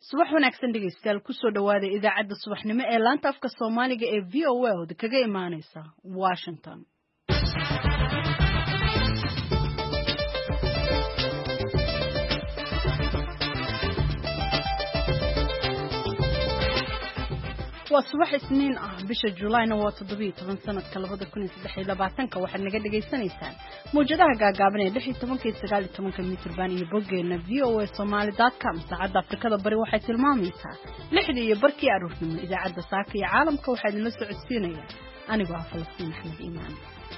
subax wanaagsan dhegeystayaal ku soo dhawaada idaacadda subaxnimo ee laanta afka Soomaaliga ee VOA oo kaga imaaneysa Washington. waa subax isniin ah bisha Julayna waa 17 sanadka 2023 waxaad naga dhageysanaysaan muujadaha gaagaaban ee 16-19 mitirban iyo boggeena voasomali.com saacadda Afrikada Bari waxay tilmaamaysaa 6 iyo barkii aroornimo idaacadda saaka iyo caalamka waxaa idinla socodsiinaya anigoo ah Falastiin Axmed Iimaan.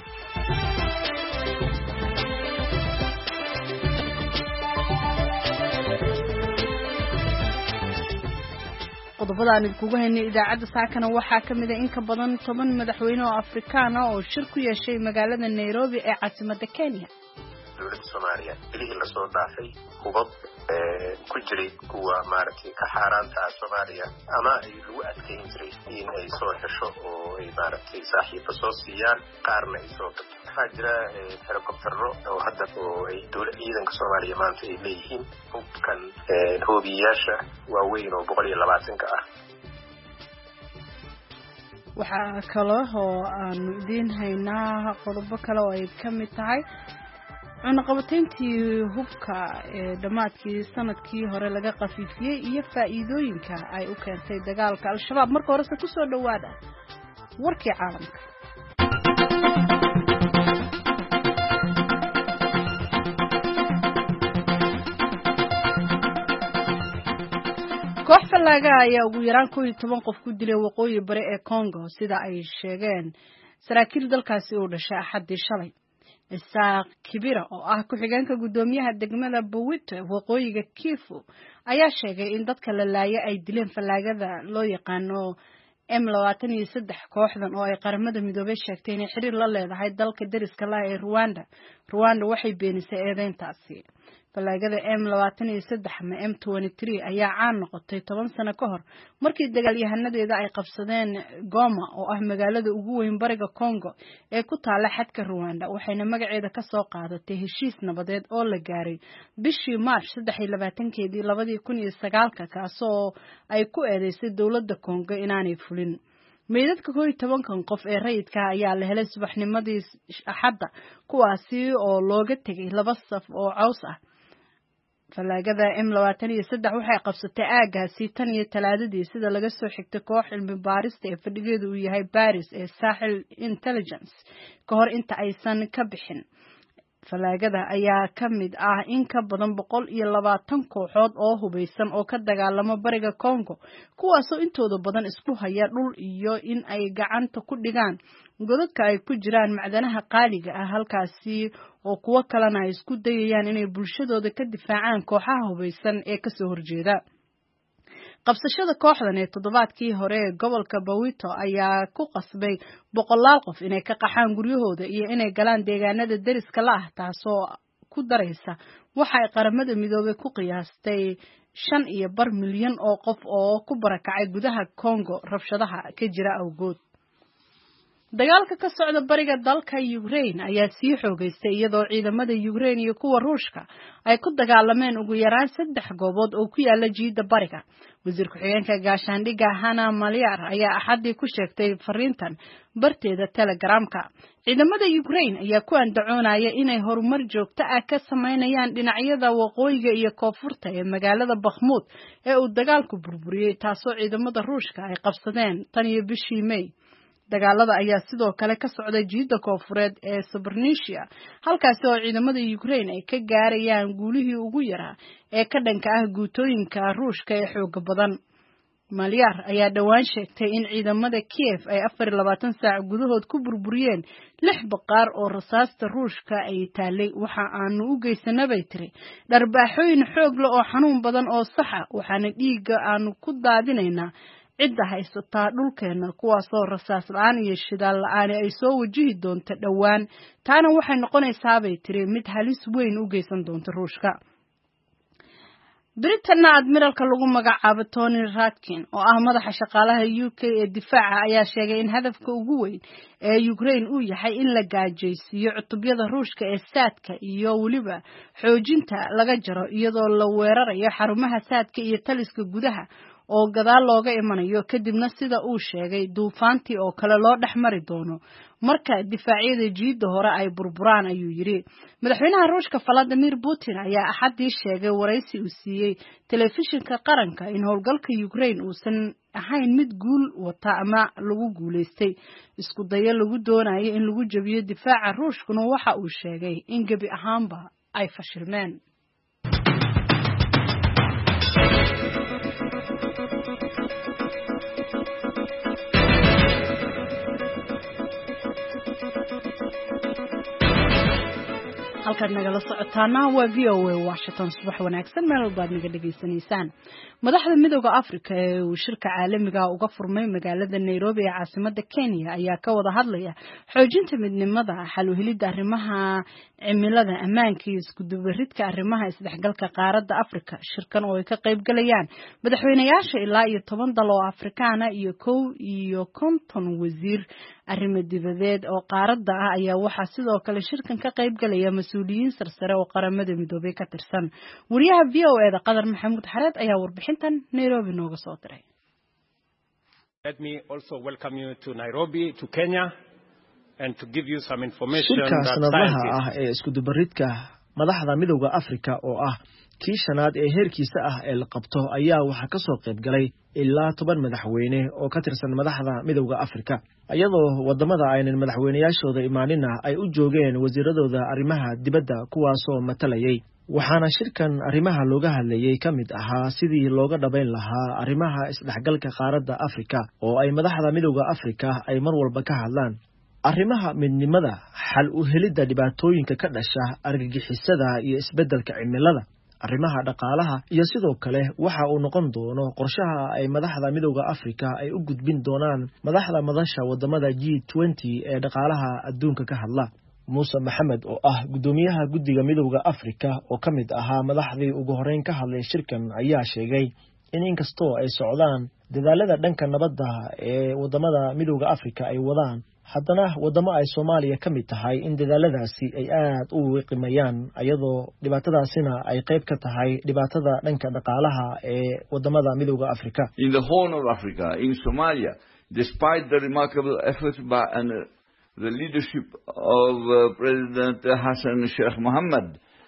qodobadaan idinku haynay idaacadda saakana waxaa ka mid ah in ka badan 10 madaxweyne oo Afrikaan ah oo shir ku yeeshay magaalada Nairobi ee caasimadda Kenya. dowladda Soomaaliya bilihii la soo dhaafay hubab ku jiray kuwa maaragtay ka xaaraanta Soomaaliya ama ay lagu adkeyn jiray in ay soo hesho oo ay maaragtay saaxiibo soo siiyaan qaarna ay soo waxaa jira helicoptero oo hadda oo ay dowladda ciidanka Soomaaliya maanta ay leeyihiin hubkan hoobiyaasha waaweyn oo 120 ah. waxaa kaloo aan idin haynaa qodobo kale oo ay ka mid tahay cunaqabatayntii hubka ee dhamaadkii sanadkii hore laga qafiifiyay iyo faa'iidooyinka ay u keentay dagaalka al-shabaab. marka hore ku soo dhawaada warkii caalamka. koox fallaaga ayaa ugu yaraan 11 qof ku dilay waqooyi bari ee Congo sida ay sheegeen saraakiil dalkaasi oo dhashay Axaddii shalay. Isaaq Kibira oo ah ku-xigeenka gudoomiyaha degmada Bowito waqooyiga Kivu ayaa sheegay in dadka la laayay ay dileen fallaagada loo yaqaano M23 kooxdan oo ay qaramada midoobay sheegtay inay xiriir la leedahay dalka dariska la ee Rwanda waxay beenisay eedeyntaasi. fallaagada M23 ama M23 ayaa caan noqotay 10 sano ka hor markii dagaalyahanadeeda ay qabsadeen Goma oo ah magaalada ugu weyn bariga Congo ee ku taala xadka Rwanda waxayna magaceeda ka soo qaadatay heshiis nabadeed oo la gaaray bishii March 23keedii 2009 kaasoo ay ku eedeysay dawladda Congo inaanay fulin. meydadka 11 qof ee rayidka ayaa la helay subaxnimadii Axadda kuwaasi oo looga tagay laba saf oo caws ah. fallaagada M23 waxay qabsatay aagaasi tan iyo Talaadadii sida laga soo xigtay koox cilmi baarista ee fadhigeedu uu yahay Paris ee Sahel Intelligence ka hor inta aysan ka bixin. fallaagada ayaa ka mid ah in ka badan 120 kooxood oo hubeysan oo ka dagaalama bariga Congo kuwaasoo intooda badan isku haya dhul iyo in ay gacanta ku dhigaan godadka ay ku jiraan macdanaha qaaliga ah halkaasi oo kuwa kalena ay isku dayayaan inay bulshadooda ka difaacaan kooxaha hubeysan ee ka soo horjeeda. qabsashada kooxdan ee toddobaadkii hore ee gobolka Bowito ayaa ku qasbay 100 qof inay ka qaxaan guryahooda iyo inay galaan deegaanada dariska la ah taasoo ku daraysa waxa ay qaramada midoobay ku qiyaastay 5.5 milyan oo qof oo ku barakacay gudaha Congo rabshadaha ka jira awgood. dagaalka ka socda bariga dalka Ukraine ayaa sii xoogaystay iyadoo ciidamada Ukraine iyo kuwa Ruushka ay ku dagaalameen ugu yaraan 3 goobood oo ku yaala jiida bariga. wasiir ku-xigeenka gaashaandhigga Hanna Maliar ayaa Axaddii ku sheegtay fariintan barteeda Telegramka. ciidamada Ukraine ayaa ku andacoonaya inay horumar joogto ah ka sameynayaan dhinacyada waqooyiga iyo koonfurta ee magaalada Bakhmut ee uu dagaalku burburiyay taasoo ciidamada Ruushka ay qabsadeen tan iyo bishii May. dagaalada ayaa sidoo kale ka socday jiida koonfureed ee Zaporizhzhia halkaas oo ciidamada Ukraine ay ka gaarayaan guulihii ugu yaraa ee ka dhanka ah guutooyinka Ruushka ee xoog badan. Maliar ayaa dhawaan sheegtay in ciidamada Kiev ay 24 saac gudahood ku burburiyeen 6 baqaar oo rasaasta Ruushka ay taalay. waxa aanu u geysanabay tiri dharbaaxooyin xoog leh oo xanuun badan oo sax ah waxaana dhiigga aanu ku daadinaynaa cidda haysataa dhulkeena kuwaasoo rasaas la'aan iyo shidaal la'aan ay soo wajihi doonto dhawaan taana waxay noqonaysaa bay tiri mid halis weyn u geysan doonta Ruushka. Britain admiralka lagu magacaabo Tony Ratkin oo ah madaxa shaqaalaha UK ee difaaca ayaa sheegay in hadafka ugu weyn ee Ukraine uu yahay in la gaajaysiiyo cutubyada Ruushka ee saadka iyo waliba xoojinta laga jaro iyadoo la weerarayo xarumaha saadka iyo taliska gudaha oo gadaal looga imanayo kadibna sida uu sheegay duufaantii oo kale loo dhaxmari doono marka difaacyada jiida hore ay burburaan ayuu yiri madaxweynaha Ruushka Vladimir Putin ayaa axadii sheegay waraysi uu siiyay telefishinka qaranka in howlgalka Ukraine uusan ahayn mid guul wata ama lagu guuleystay isku dayo lagu doonayo in lagu jabiyo difaaca Ruushkuna waxa uu sheegay in gabi ahaanba ay fashilmeen halkan nagala socotaana waa VOA Washington subax wanaagsan meel walba naga dhageysanaysaan madaxda midowga Afrika ee uu shirka caalamiga uga furmay magaalada Nairobi ee caasimadda Kenya ayaa ka wada hadlaya xoojinta midnimada xal u helidda arrimaha cimilada ammaanka iyo isku dubaridka arrimaha isdhexgalka qaaradda Afrika shirkan oo ay ka qayb galayaan madaxweynayaasha ilaa iyo 10 dal oo Afrikaana iyo 50 wasiir arrimo dibadeed oo qaaradda ah ayaa waxa sidoo kale shirkan ka qayb galaya mas'uuliyiin sarsare oo qaramada midoobay ka tirsan wariyaha VOA da Qadar Maxamuud Xareed ayaa warbixintan Nairobi nooga soo diray Let me also welcome you to Nairobi to Kenya and to give you some information that scientists ee isku dubaridka madaxda midowga Afrika oo ah kii shanaad ee heerkiisa ah ee la qabto ayaa waxa ka soo qayb galay ilaa 10 madaxweyne oo ka tirsan madaxda midowga Afrika ayadoo wadamada aynan madaxweynayaashooda imaanina ay u joogeen wasiiradooda arrimaha dibadda kuwaas oo matalayay waxaana shirkan arrimaha looga hadlayay kamid ahaa sidii looga dhabayn lahaa arrimaha isdhexgalka qaaradda Afrika oo ay madaxda midowga Afrika ay mar walba ka hadlaan arrimaha midnimada xal u helidda dhibaatooyinka ka dhasha argagixisada iyo isbeddelka cimilada arrimaha dhaqaalaha iyo sidoo kale waxa uu noqon doono qorshaha ay madaxda midowga Afrika ay u gudbin doonaan madaxda madasha wadamada G20 ee dhaqaalaha adduunka ka hadla Musa Maxamed oo ah gudoomiyaha guddiga midowga Afrika oo kamid ahaa madaxdii ugu horeyn ka hadlay shirkan ayaa sheegay in inkastoo ay socdaan dadaalada dhanka nabadda ee wadamada midowga Afrika ay wadaan haddana wadamo ay Soomaaliya ka mid tahay in dadaaladaasi ay aad u qiimeeyaan ayadoo dhibaatadaasina ay qayb ka tahay dhibaatada dhanka dhaqaalaha ee wadamada midowga Afrika in the Horn of Africa in Somalia despite the remarkable efforts by the leadership of President Hassan Sheikh Mohammed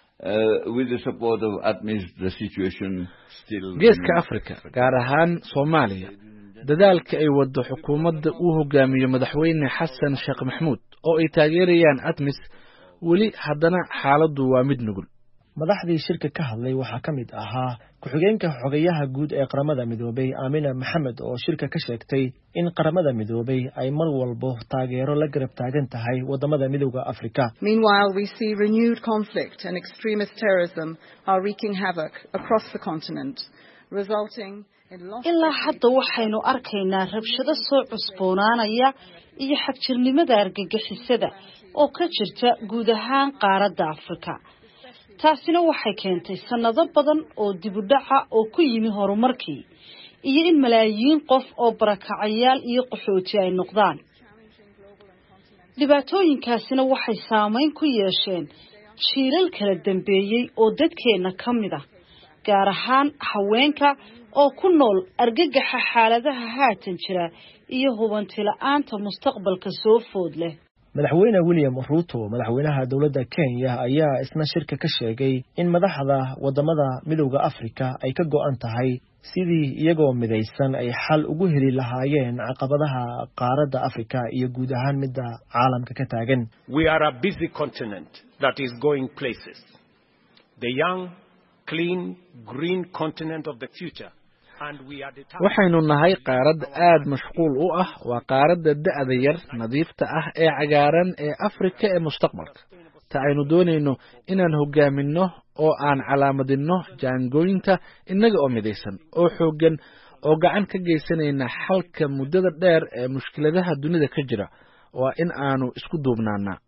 with the support of ATMIS the situation still geeska Afrika gaar ahaan Soomaaliya dadaalka ay wado xukuumadda uu hogaamiyo madaxweyne Xasan Sheikh Maxamuud oo ay taageerayaan ATMIS wali haddana xaaladdu waa mid nugul madaxdii shirka ka hadlay waxa kamid ahaa ku-xigeenka xogayaha guud ee qaramada midoobay Amina Maxamed oo shirka ka sheegtay in qaramada midoobay ay mar walba taageero la garab taagan tahay wadamada midowga Afrika Meanwhile we see renewed conflict and extremist terrorism are wreaking havoc across the continent resulting ilaa hadda waxaynu arkaynaa rabshado soo cusboonaanaya iyo xagjirnimada argagixisada oo ka jirta guud ahaan qaaradda Afrika taasina waxay keentay sanado badan oo dib u dhaca oo ku yimi horumarkii iyo in malaayiin qof oo barakacayaal iyo qaxooti ay noqdaan dhibaatooyinkaasina waxay saameyn ku yeesheen jiilal kala dambeeyay oo dadkeena kamid ah gaar ahaan haweenka oo ku nool argagaxa xaaladaha haatan jira iyo hubanti la'aanta mustaqbalka soo food leh madaxweyne William Ruto madaxweynaha dawladda Kenya ayaa isna shirka ka sheegay in madaxda wadamada midowga Afrika ay ka go'an tahay sidii iyagoo midaysan ay xal ugu heli lahaayeen caqabadaha qaaradda Afrika iyo guud ahaan midda caalamka ka taagan We are a busy continent that is going places the young clean green continent of the future waxaynu nahay qaarad aad mashquul u ah waa qaaradda da'da yar nadiifta ah ee cagaaran ee Afrika ee mustaqbalka ta aynu doonayno inaan hogaaminno oo aan calaamadino jaangooyinta inaga oo midaysan oo xoogan oo gacan ka geysanayna xalka muddada dheer ee mushkiladaha dunida ka jira waa in aanu isku duubnaana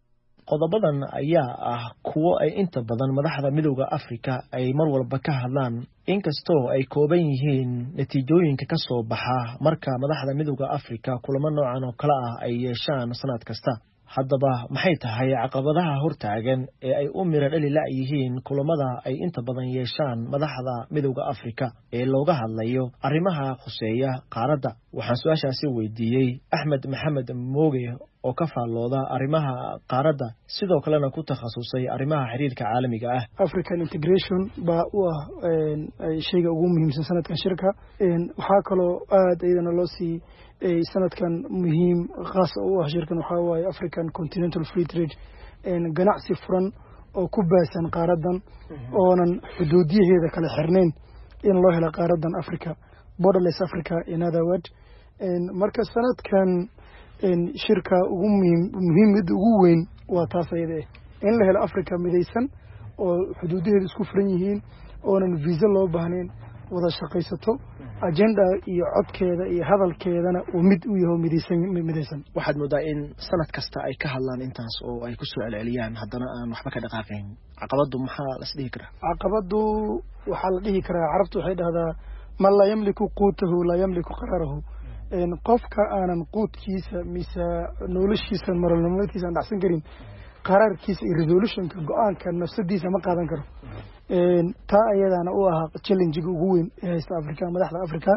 qodobadan ayaa ah kuwo ay inta badan madaxda midowda Afrika ay mar walba ka hadlaan inkastoo ay kooban yihiin natiijooyinka ka soo baxa marka madaxda midowda Afrika kulamo noocan oo kala ah ay yeeshaan sanad kasta. haddaba maxay tahay caqabadaha hortaagan ee ay u mira dhali la'yihiin kulamada ay inta badan yeeshaan madaxda midowda Afrika ee looga hadlayo arrimaha khuseeya qaaradda? waxaan su'aashaasi weydiiyey Axmed Maxamed Mooge oo ka faallooda arrimaha qaaradda sidoo kalena ku takhasusay arrimaha xiriirka caalamiga ah. African integration baa u ah shayga ugu muhiimsan sanadkan shirka. waxaa kaloo aad iyadana loo sii sanadkan muhiim khaas u ah shirkan waxaa waaye African Continental Free Trade ganacsi furan oo ku baasan qaaradan oonan xuduudiyaheeda kala xirnayn in loo helo qaaradan Africa, borderless Africa in other words. marka sanadkan shirka ugu muhiimada ugu weyn waa taas ayada in la helo Africa midaysan oo xuduudaheedu isku furan yihiin oonan visa loo baahnayn, wada shaqaysato agenda iyo codkeeda iyo hadalkeedana oo mid u yahay midaysan. waxaad moodaa in sanad kasta ay ka hadlaan intaas oo ay ku soo celceliyaan haddana aan waxba ka dhaqaaqayn. caqabadu maxaa la dhihi karaa? caqabadu waxaa la dhihi karaa, carabtu waxay dhahdaa man laa yamliku quutahu laa yamliku qaraarahu. qofka aanan quudkiisa mise noloshiisa nololmaalmeedkiisa aan dhacsan karin, qaraarkiisa iyo resolutionka go-aanka nafsadiisa ma qaadan karo. taa ayadana u ah challenge-ga ugu weyn ee haysta Afrika, madaxda Afrika.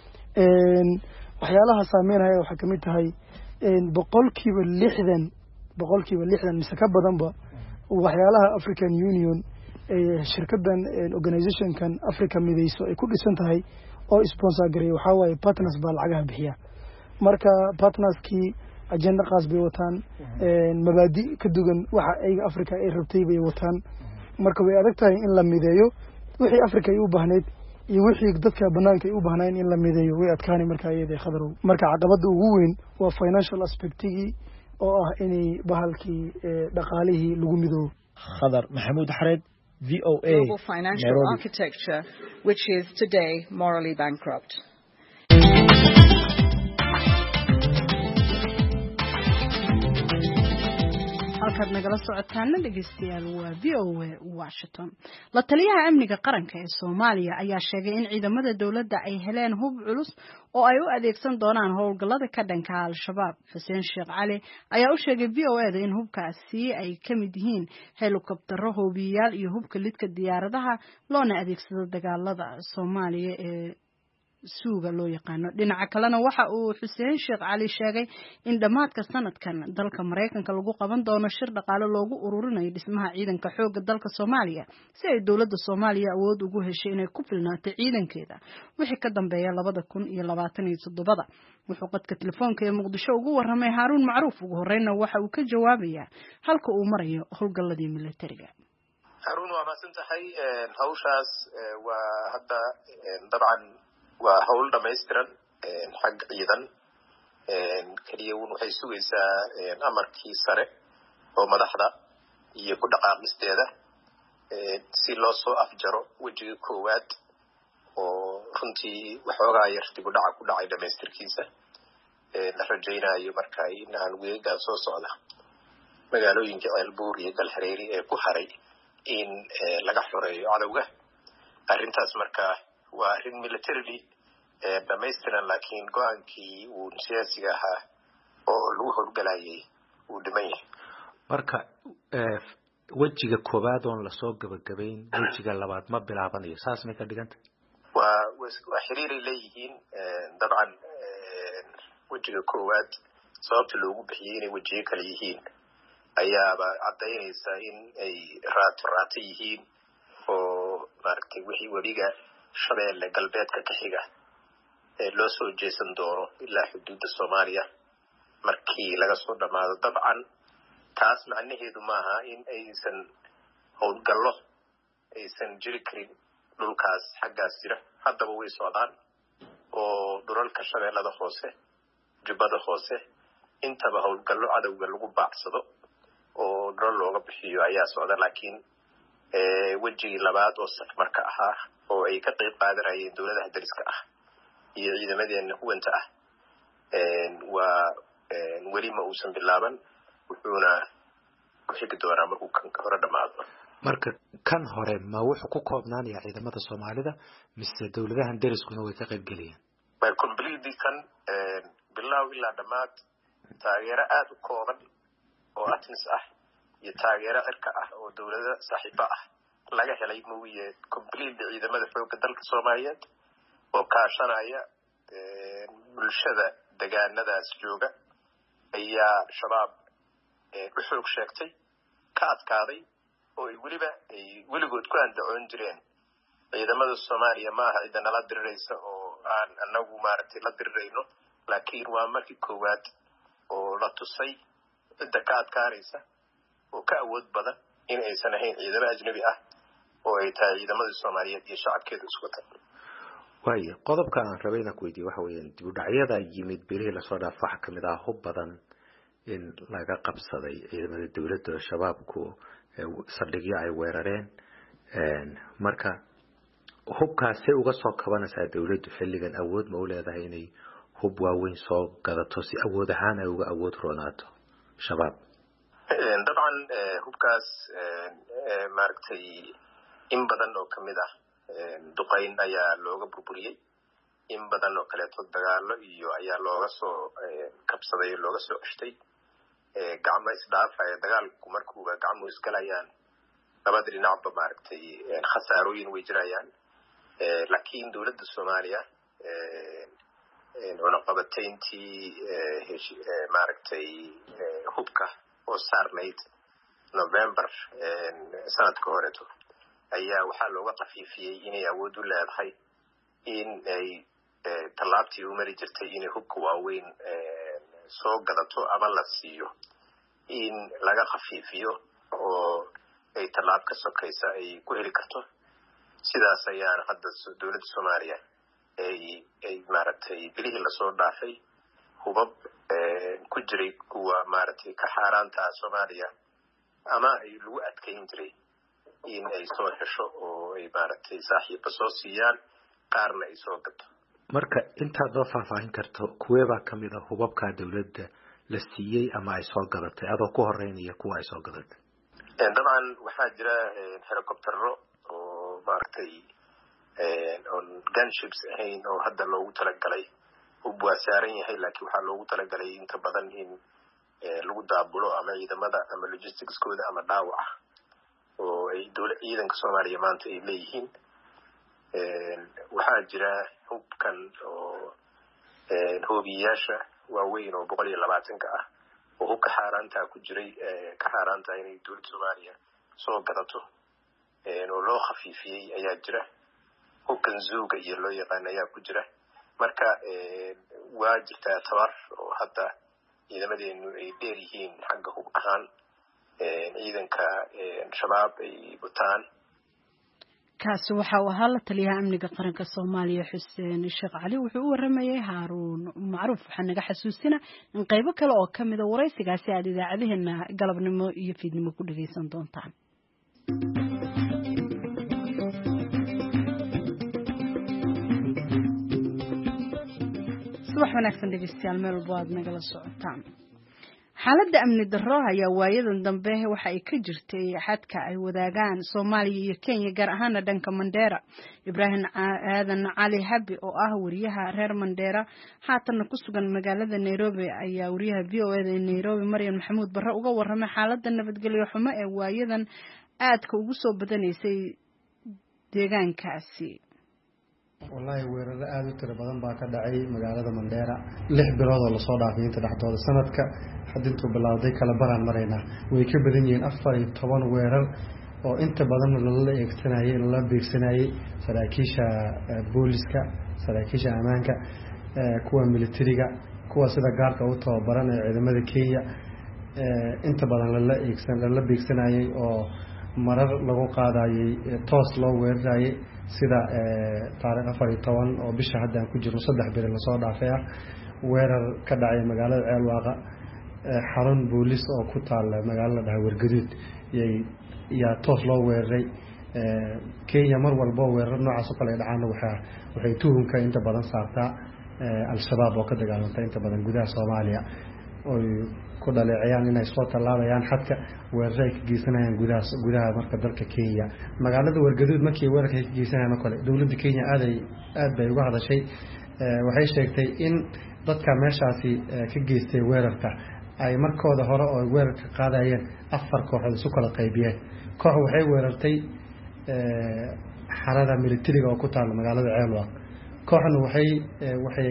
waxyaalaha saameynaya waxaa kamid tahay boqolkiiba 60 mise ka badanba waxyaalaha African Union shirkadan organizationkan Africa midayso ay ku dhisan tahay oo sponsor gareeyo waxaa waaye partners baa lacagaha bixiya. marka partnerskii agenda qaas bay wataan, mabaadi ka dugan waxa ay Africa ay rabtay bay wataan. marka way adag tahay in la mideeyo wixii Africa ay u baahneed iyo wixii dadka banaanka ay u baahnayeen in la mideeyo way adkaani marka ayada khadarow. marka caqabada ugu weyn waa financial aspectigi oo ah inay bahalkii dhaqaalihii lagu midoobo. Khadar Maxamuud Xareed, VOA, global financial Nairobi. architecture, which is today morally bankrupt. halkaad nagala socotaana dhegeystayaal waa VOA Washington. la taliyaha amniga qaranka ee Soomaaliya ayaa sheegay in ciidamada dawladda ay heleen hub culus oo ay u adeegsan doonaan howlgallada ka dhanka Al-Shabaab. Xuseen Sheekh Cali ayaa u sheegay VOA in hubkaasi ay ka mid yihiin helikobtaro, hoobiyayaal iyo hubka lidka diyaaradaha loona adeegsado dagaalada Soomaaliya ee suuga loo yaqaano. dhinaca kalena waxa uu Xuseen Sheekh Cali sheegay in dhamaadka sanadkan dalka Mareykanka lagu qaban doono shir dhaqaale loogu ururinayo dhismaha ciidanka xoogga dalka Soomaaliya si ay dawladda Soomaaliya awood ugu heshay inay ku filnaato ciidankeeda wixii ka dambeeya 2027. wuxuu qadka telefoonka ee Muqdisho ugu waramay Haruun Macruuf. ugu horreynna waxa uu ka jawaabayaa halka uu marayo howlgalladii militariga. Haruun, waa maasantahay. hawshaas waa hadda dabcan waa hawl dhammaystiran xag ciidan. kaliya waxay sugaysaa amarkii sare oo madaxda iyo ku dhaqaamisteeda si loo soo afjaro wejiga koowaad oo runtii waxoogaa yar dib u dhaca ku dhacay dhammaystirkiisa. la rajaynayo marka in aan weegaan soo socda magaalooyinka Ceelbuur iyo Galhareeri ee ku haray in laga xoreeyo cadowga. arrintaas marka waa arrin militarily dhamaystiran, laakiin go-aankii uu siyaasiga ahaa oo lagu howlgalayay uu dhiman yahay. marka wejiga koowaad oon lasoo gabagabayn, wejiga labaad ma bilaabanayo, saas may ka dhiganta? waa xiriiray leeyihiin. dabcan wejiga koowaad sababta loogu bixiyey inay wejiyo kale yihiin ayaaba caddaynaysa in ay raato yihiin oo maaragtay wixii webiga Shabeelle galbeedka ka xiga ee loo soo jeesan doono ilaa xuduudda Soomaaliya markii laga soo dhamaado. dabcan taas macnaheedu maaha in aysan howlgallo aysan jiri karin dhulkaas xaggaas jira. haddaba way socdaan oo dhulalka Shabeellada hoose, Jubbada hoose intaba howlgallo cadowga lagu baacsado oo dhul looga bixiyo ayaa socda. laakiin wejigii labaad oo safarka ahaa oo ay ka qayb qaadanayeen dawladaha dariska ah iyo ciidamadeena huwanta ah waa weli ma uusan bilaaban. wuxuuna ku xigi doonaa markuu kan hore dhamaado. marka kan hore ma wuxuu ku koobnaanayaa ciidamada Soomaalida mise dawladahan deriskuna way ka qayb galayaan? Way completely kan bilow ilaa dhamaad taageero aad u kooban oo ATMIS ah iyo taageero cirka ah oo dawladda saaxiibo ah laga helay mooye completely ciidamada xoogga dalka Soomaaliyeed oo kaashanaya bulshada deegaanadaas jooga ayaa shabaab u xoog sheegtay ka adkaaday oo weligood ku andacoon jireen ciidamada Soomaaliya ma aha ciidan la diriraysa oo aan anagu maaragtay la dirirayno laakiin waa markii koowaad oo la tusay cidda ka adkaaraysa oo ka awood badan in aysan ahayn ciidamo ajnabi ah oo ay tahay ciidamada Soomaaliyeed iyo shacabkeeda isku wada. waayo qodobka aan rabay inaan ku weydiiyo waxa weeyaan dib u dhacyada yimid bilihii la soo dhaafay waxa kamid ah hub badan in laga qabsaday ciidamada dawladda shabaabku saldhigyo ay weerareen marka hubkaasi uga soo kabanaysa dawladdu xilligan awood ma u leedahay inay hub waaweyn soo gadato si awood ahaan ay uga awood roonaato shabaab? dabcan hubkaas maaragtay in badan oo kamid ah duqayn ayaa looga burburiyey in badan oo kaleeto dagaalo iyo ayaa looga soo kabsaday looga soo ceshtay gacmo isdhaafaya dagaalku markuuba gacmo iskalayaan labada dhinacba maaragtay khasaarooyin way jirayaan laakiin dawladda Soomaaliya cunaqabatayntii maaragtay hubka oo saarnayd November sanadka horeeto ayaa waxaa looga qafiifiyey inay awood u leedahay in ay tallaabtii u mari jirtay inay hubka waaweyn soo gadato ama la siiyo in laga qafiifiyo oo ay tallaab ka sokaysa ay ku heli karto sidaas ayaan hadda dawladda Soomaaliya ay maaragtay bilihii la soo dhaafay hubab ku jiray kuwa maaragtay ka xaaraanta Soomaaliya ama ay lagu adkeyn jiray in ay soo hesho oo ay maaragtay saaxiibo soo siiyaan qaarna ay soo gato. marka intaad noo faahfaahin karto kuweebaa kamid ah hubabka dawladda la siiyey ama ay soo gadatay adoo ku horeynaya kuwa ay soo gadatay? dabcan waxaa jira helicoptero oo maaragtay on gunships ahayn oo hadda loogu talagalay hub waa saaran yahay laakiin waxaa loogu talagalay inta badan in lagu daabulo ama ciidamada ama logisticskooda ama dhaawac oo ay ciidanka Soomaaliya maanta ay leeyihiin. waxaa jira hubkan oo hoobiyaasha waaweyn oo 120 ah oo hubka xaaraanta ku jiray ka xaaraanta inay dawladda Soomaaliya soo gadato oo loo khafiifiyey ayaa jira. hubkan zuuga iyo loo yaqaan ayaa ku jira. marka waa jirtaa tabar oo hadda ciidamadeenu ay dheer yihiin xagga hub ahaan ciidanka shabaab ay butaan. kaasi waxa uu ahaa la taliyaha amniga qaranka Soomaaliya Xuseen Sheekh Cali wuxuu u waramayay Haaruun Macruuf. waxaan naga xasuusina in qaybo kale oo kamid ah waraysigaasi aad idaacadeena galabnimo iyo fiidnimo ku dhageysan doontaan. subax wanaagsan dhegeystayaal meel walba aad nagala socotaan. xaaladda amni darro ayaa waayadan dambe waxa ay ka jirtay xadka ay wadaagaan Soomaaliya iyo Kenya gaar ahaan dhanka Mandera. Ibrahim Aadan Cali Habi oo ah wariyaha reer Mandera haatan ku sugan magaalada Nairobi ayaa wariyaha VOA ee Nairobi Maryam Maxamuud Barre uga warramay xaaladda nabadgelyo xumo ee waayadan aadka ugu soo badanaysay deegaankaasi. wallahi weeraro aad u tiro badan baa ka dhacay magaalada Mandera 6 bilood oo la soo dhaafay inta dhaxdooda sanadka hadintu bilowday kala baraan mareynaa way ka badan yihiin 14 weerar oo inta badan la eegsanayay la beegsanayay saraakiisha booliska saraakiisha amaanka kuwa militariga kuwa sida gaarka u tababaran ee ciidamada Kenya inta badan la beegsanayay oo marar lagu qaadayay toos loo weerarayay sida taariikh 14 oo bisha hadda ku jiro 3 bil la soo dhaafay weerar ka dhacay magaalada Ceelwaaqa xarun boolis oo ku taal magaalada Wargaduud yaa toos loo weeraray. Kenya mar walba weerar noocaas oo kale dhacaan waxay tuhunka inta badan saartaa al-shabaab oo ka dagaalanta inta badan gudaha Soomaaliya oy ku dhaleecayaan inay soo tallaabayaan xadka weerarada ay ka geysanayaan gudaha marka dalka Kenya magaalada Wargaduud markii weerarka ay ka geysanayaan kale dawladda Kenya aad bay uga hadashay waxay sheegtay in dadka meeshaasi ka geystay weerarka ay markooda hore oo weerarka qaadayeen 4 kooxood isu kala qaybiyeen koox waxay weerartay xarada militariga oo ku taal magaalada Ceelwa kooxna waxay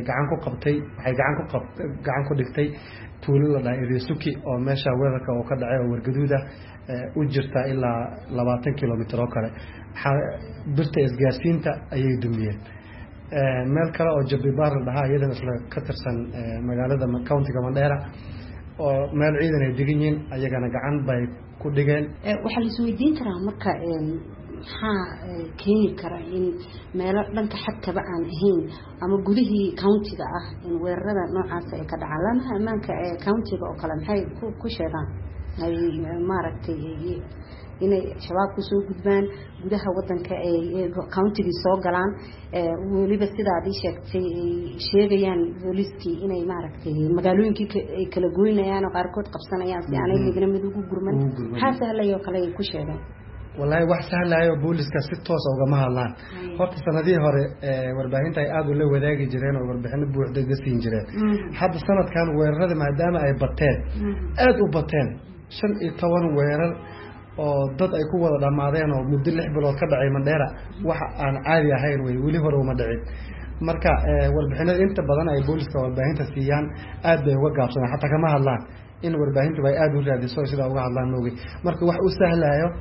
gacan ku dhigtay tuulo la dhahay Irisuki oo meesha weerarka oo ka dhacay oo Wargaduud u jirta ilaa 20 kilomitir oo kale birta isgaarsiinta ayay dumiyeen meel kale oo Jabibaar la dhahaa iyadana isla ka tirsan magaalada county-ga Mandera oo meel ciidan ay degan yihiin ayagana gacan bay ku dhigeen waxa la isweydiin karaa marka maxaa keeni kara in meelo dhanka xadkaba aan ahayn ama gudihii county-ga ah in weerarada noocaas ay ka dhacaan lamaha ammaanka ee county-ga oo kale maxay ku sheegaan ay maaragtay inay shabaab ku soo gudbaan gudaha wadanka ay county-ga soo galaan waliba sidaad sheegtay sheegayaan booliskii inay maaragtay magaalooyinkii ay kala gooynayaan oo qaarkood qabsanayaan si aanay midna mid ugu gurman xasaalayo kale ay ku sheegaan wallahi wax sahlayo booliska si toos ah uga mahadlaan horta sanadii hore warbaahinta ay aad u la wadaagi jireen oo warbixino buuxda ka siin jireen hadda sanadkan weerarada maadaama ay aad u bateen 15 weerar oo dad ay ku wada dhamaadeen oo muddo 6 bilood ka dhacay Mandera wax aan caadi ahayn way wali hore uma dhicin marka warbixinada inta badan ay booliska warbaahinta siiyaan aad bay uga gaabsadaan xataa kama hadlaan in warbaahintu ay aad u raadiso sida uga hadlaan moogi marka wax u sahlayo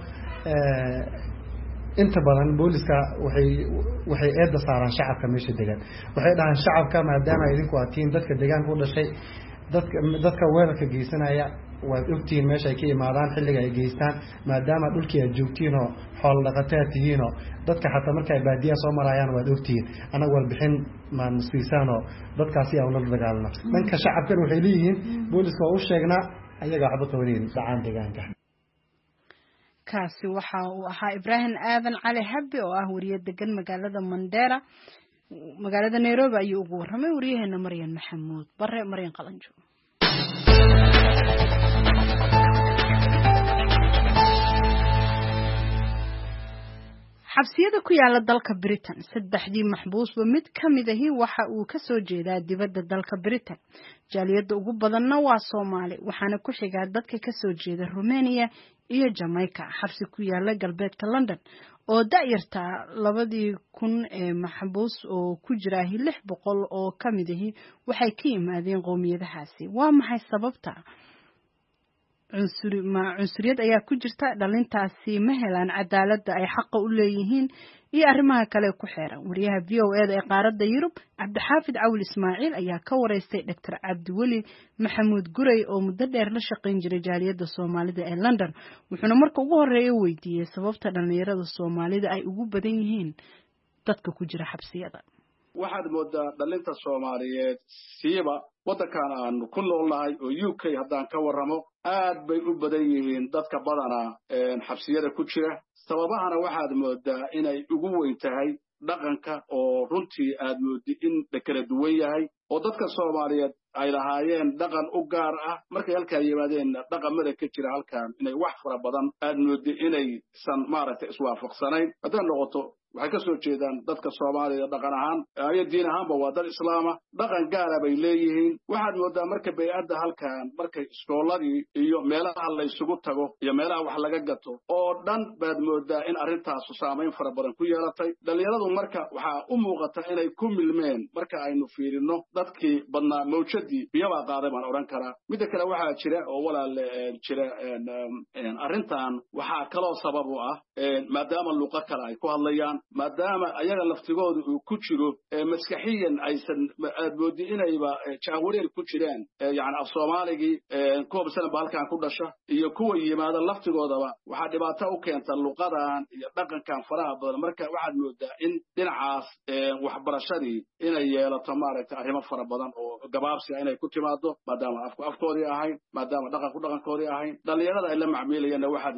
inta badan booliska waxay eedda saaraan shacabka meesha degan waxay dhahaan shacabka maadaama idinku aatiin dadka deegaanka u dhashay dadka weerarka geysanaya waad ogtiin meesha ay ka imaadaan xilliga ay geystaan maadaama dhulkii ay joogtiin oo xoolo dhaqataa tihiin oo dadka xataa marka ay baadiyaha soo marayaan waad ogtiin anaga warbixin maan siisaan oo dadkaasi aan la dagaalno dhanka shacabkan waxay leeyihiin booliska oo u sheegnaa ayaga waxba qabaneen dhacaan deegaanka kaasi waxa uu ahaa Ibrahim Aadan Cali Habbi oo ah wariye degan magaalada Mandera magaalada Nairobi ayuu ugu warramay wariyaheena Maryan Maxamuud bare Maryan Qalanjo xabsiyada ku yaala dalka Britain saddexdii maxbuusba mid kamid ahi waxa uu ka soo jeedaa dibadda dalka Britain jaaliyada ugu badanna waa Soomaali waxaana ku xiga dadka ka soo jeeda Romania iyo Jamaica xabsi ku yaala galbeedka London oo da'yarta 2000 ee maxbuus oo ku jira 600 oo kamid ahi waxay ka yimaadeen qoomiyadahaasi waa maxay sababta cunsuriyad ayaa ku jirta dhalintaasi ma helaan cadaaladda ay xaq u leeyihiin iyo arrimaha kale ku xeeran wariyaha VOA ee qaaradda Yurub Cabdixaafid Cawil Ismaaciil ayaa ka wareystay Dr. Cabdiweli Maxamuud Guray oo muddo dheer la shaqayn jiray jaaliyadda Soomaalida ee London wuxuuna marka ugu horeeyay weydiiyay sababta dhalinyarada Soomaalida ay ugu badan yihiin dadka ku jira xabsiyada waxaad moodaa dhalinta Soomaaliyeed siiba wadankan aan ku noolnahay oo UK haddaan ka warramo aad bay u badan yihiin dadka badana xabsiyada ku jira sababahana waxaad moodaa inay ugu weyn tahay dhaqanka oo runtii aad moodi in kala duwan yahay oo dadka Soomaaliyeed ay lahaayeen dhaqan u gaar ah markay halka yimaadeen dhaqamada ka jira halkan inay wax fara badan aad moodi inay san maaragtay iswaafaqsanayn haddii noqoto waxay ka soo jeedaan dadka Soomaaliya dhaqan ahaan ay diin ahaanba waa dad islaama dhaqan gaar ah bay leeyihiin waxaad moodaa marka bay'adda halkan markay iskooladii iyo meelaha la isugu tago iyo meelaha wax laga gato oo dhan baad moodaa in arrintaas saameyn fara badan ku yeelatay dhalinyaradu marka waxa u muuqata inay ku milmeen marka aynu fiirino dadkii badnaa mawjadii biyaba qaaday baan oran karaa mid kale waxa jira oo walaal jira arrintan waxa kaloo sabab u ah maadaama luqad kale ay ku hadlayaan maadaama ayaga laftigoodu uu ku jiro maskaxiyan aysan moodi inayba jahwareer ku jiraan yani af Soomaaligi kuwa basan halkan ku dhasha iyo kuwa yimaada laftigoodaba waxa dhibaato u keenta luqadan iyo dhaqankan faraha badan marka waxaad moodaa in dhinacaas waxbarashadii inay yeelato maaragtay arrimo fara badan oo gabaabsi inay ku timaado maadaama afkoodii ahayn maadaama dhaqankoodii ahayn dhalinyarada ay la macmiilayana waxaad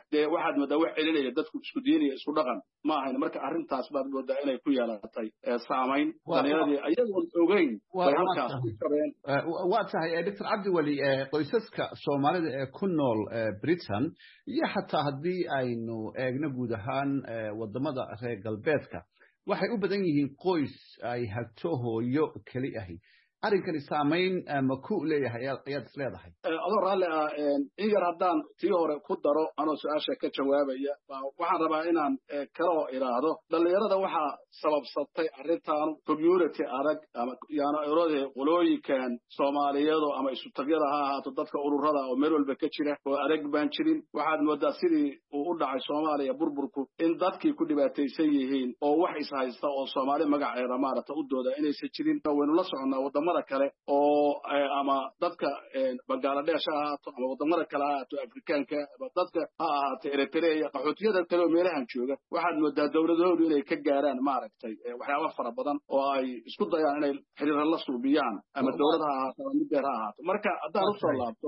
moodaa wax celinaya dadku isku diinaya isku dhaqan ma ahayn marka arrintaas baad moodaa inay ku yeelatay saamayn dhalinyaradii ayagoon ogeyn bay halkaas ku qabeen waa tahay dr cabdiweli qoysaska soomaalida ee ku nool britain iyo xataa haddii aynu eegno guud ahaan wadamada reer galbeedka waxay u badan yihiin qoys ay hagto hooyo keli ahi arrinkani saamayn ma ku leeyahay ayaad is leedahay adoo raalli ah in yar haddaan tii hore ku daro anoo su-aasha ka jawaabaya waxaan rabaa inaan kaloo idhaahdo dhalinyarada waxaa sababsatay arrintan community adag ama yaano erode qolooyinkan soomaaliyeedo ama isutagyada ha ahaato dadka ururada oo meel walba ka jira oo adag baan jirin waxaad moodaa sidii uu u dhacay soomaaliya burburku in dadkii ku dhibaataysan yihiin oo wax ishaysta oo soomaali magaceeda maarata u dooda inaysan jirin waynu la soconnaa wadamada kale oo ama dadka Bangladesh ha ahaato ama wadamada kale ha ahaato Afrikaanka dadka ha ahaato Eritrea qaxootiyada kale oo meelahan jooga waxaad moodaa dawladahoodu inay ka gaaraan maaragtay waxyaabo fara badan oo ay isku dayaan inay xiriir la suubiyaan ama dawladaha ha ahaato ama mid ha ahaato marka haddaan usoo laabto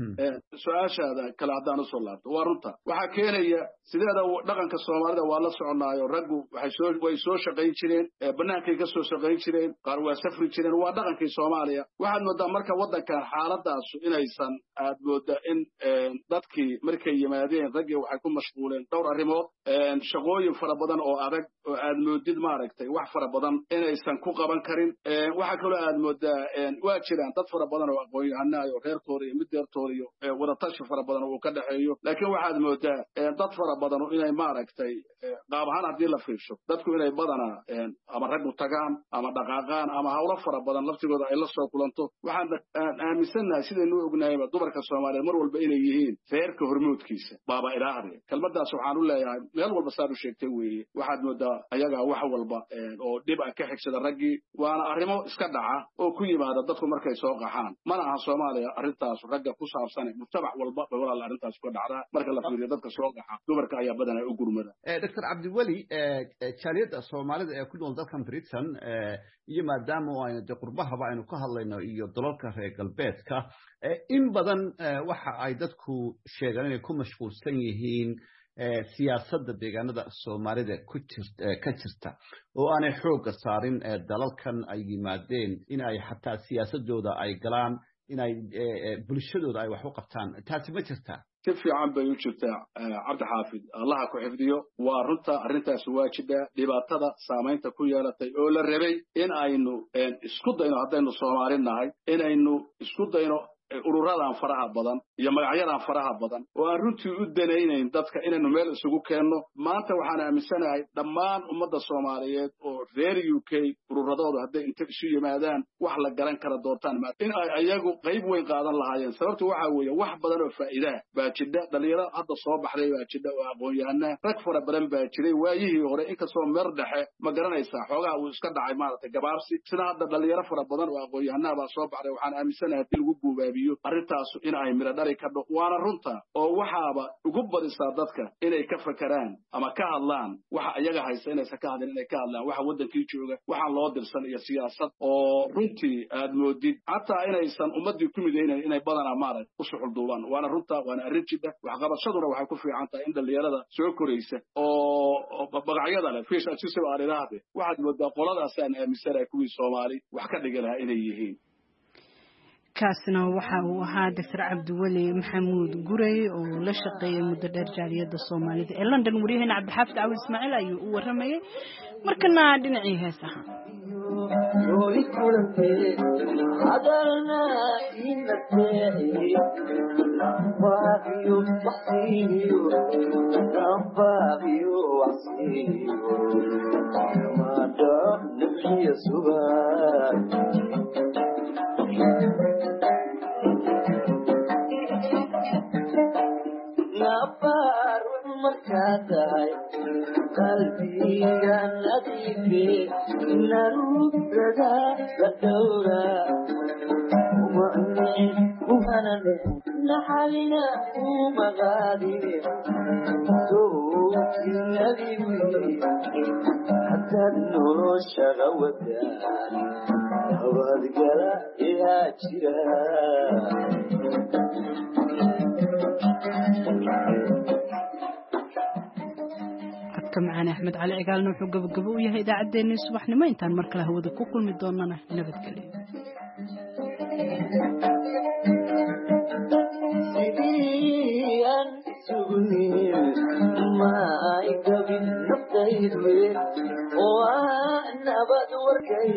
su-aashaada kale haddaan usoo laabto waa runta waxaa keenaya sideeda dhaqanka Soomaalida waa la soconaayo raggu way soo shaqayn jireen bannaankay ka soo shaqayn jireen qaar waa safri jireen waa dhaqankii Soomaaliya waxaad moodaa marka wadankan xaaladaas inaysan aad moodaa in dadkii markay yimaadeen raggii waxay ku mashquuleen dhowr arrimood shaqooyin fara badan oo adag oo aad moodid maaragtay wax fara badan inaysan ku qaban karin waxa kaloo aad moodaa waa jiraan dad fara badan oo aqoon-yahanaayo reerkooda iyo middeertooda iyo wadatashi fara badan oo ka dhaxeeyo laakiin waxaad moodaa dad fara badan inay maaragtay qaab ahaan haddii la fiirsho dadku inay badanaa ama raggu tagaan ama dhaqaaqaan ama hawlo fara badan laftigooda ay la soo kulanto waxaan aaminsannahay sidaynu ognahayba dumarka Soomaaliyeed mar walba inay yihiin reerka hormoodkiisa baaba ilaahday kelmadaas waxaan u leeyahay meel walba saad u sheegtay weeye waxaad moodaa ayaga wax walba oo dhib ah ka xigsada raggii waana arrimo iska dhaca oo ku yimaada dadku markay soo qaxaan mana aha Soomaaliya arrintaas ragga ku saabsan mujtamac walba walaal arrintaas ku dhacda marka la fiiriyo dadka soo qaxa dumarka ayaa badanaa u gurmada dr cabdiweli jaaliyadda Soomaalida ee ku nool dalkan Britain iyo maadaama aynu de qurbahaba aynu ka hadlayno iyo dalalka reer galbeedka in badan waxa ay dadku sheegaan inay ku mashquulsan yihiin siyaasadda deegaanada Soomaalida ka jirta oo aanay xoogga saarin dalalkan ay yimaadeen in ay xataa siyaasadooda ay galaan in ay bulshadooda ay wax u qabtaan taasi ma jirtaa si fiican bay u jirtaa cabdi xaafid allaha ku xifdiyo waa runta arrintaas waa jidha dhibaatada saamaynta ku yeelatay oo la rabay in aynu isku dayno haddaynu Soomaali nahay inaynu isku dayno ururadan faraha badan iyo magacyadan faraha badan oo aan runtii u danaynayn dadka inaynu meel isugu keenno maanta waxaan aaminsanahay dhammaan ummadda Soomaaliyeed oo reer UK ururadooda hadday inta isu yimaadaan wax la garan kara doontaan in ay ayagu qayb weyn qaadan lahaayeen sababtu waxa weeye wax badan oo faa'iido baa jidha dhalinyaro hadda soo baxday baa jidha oo aqoon-yahanaa rag fara badan baa jiray waayihii hore inkastoo meer dhexe ma garanaysaa xoogaha uu iska dhacay maaragtay gabaabsi sida hadda dhalinyaro fara badan oo aqoon-yahanaa baa soo baxday waxaan aaminsanahay haddii lagu guubaabiyo arrintaas in ay miro dhali ka dho waana runta oo waxaaba ugu badisaa dadka inay ka fakaraan ama ka hadlaan waxa ayaga haysta inaysan ka hadlin inay ka hadlaan waxa wadankii jooga waxaan loo dirsan iyo siyaasad oo runtii aad moodid xataa inaysan ummadii ku midaynayn inay badanaa maarag u suxul duubaan waana runta waana arrin jidha waxqabashaduna waxay ku fiican tahay in dhalinyarada soo koraysa oo magacyada leh fiish ajisib aaridaade waxaad moodaa qoladaasaan aaminsanahay kuwii Soomaali wax ka dhigi lahaa inay yihiin kaasna waxa uu ahaa Dr. Cabdiweli Maxamuud Gurey oo la shaqeeyay muddo dheer jaaliyadda Soomaalida ee London wariyahana Cabdixaafid Cawil Ismaaciil ayuu u waramayay markana dhinacii heesaha نبار مركاتاي قلبي نظيفي نروح رجا لدورا ومعني ومنا نحلنا ومغادي حتى النور شغودا هواد قلا يا معنا أحمد علي عقالنا وحقه بقبو يا هيدا عديني الصبح ما ينتان مركله هو ذكو كل مدوننا نبت كلي سيديان سونيل ما يقبل نبتيد وأنا بدور كي